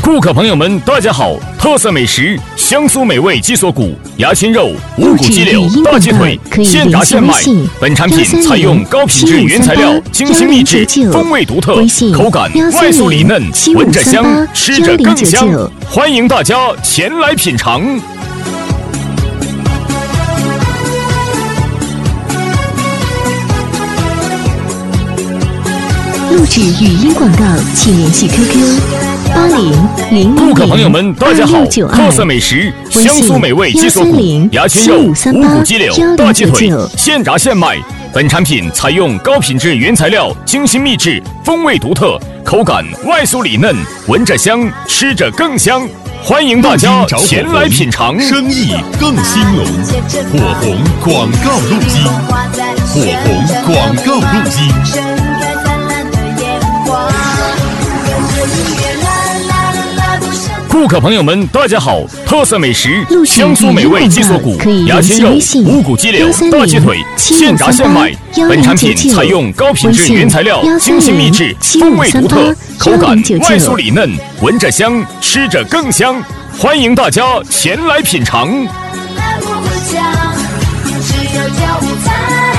顾客朋友们，大家好！特色美食香酥美味鸡锁骨、牙签肉、无骨鸡柳、大鸡腿，现炸现卖。本产品采用高品质原材料，精心秘制，风味独特，口感外酥里嫩，闻着香，吃着更香。欢迎大家前来品尝。 录制语音广告，请联系 QQ8001 顾客朋友们，大家好！特色美食香酥美味鸡锁骨、牙签肉、无骨鸡柳、大鸡腿，现炸现卖。本产品采用高品质原材料，精心秘制，风味独特，口感外酥里嫩，闻着香，吃着更香。欢迎大家前来品尝， 生意更兴隆。火红广告路径，火红广告路径。 顾客朋友们，大家好！特色美食香酥美味鸡锁骨、牙签肉、无骨鸡柳、大鸡腿，现炸现卖。本产品采用高品质原材料，精心秘制，风味独特，口感外酥里嫩，闻着香，吃着更香。欢迎大家前来品尝。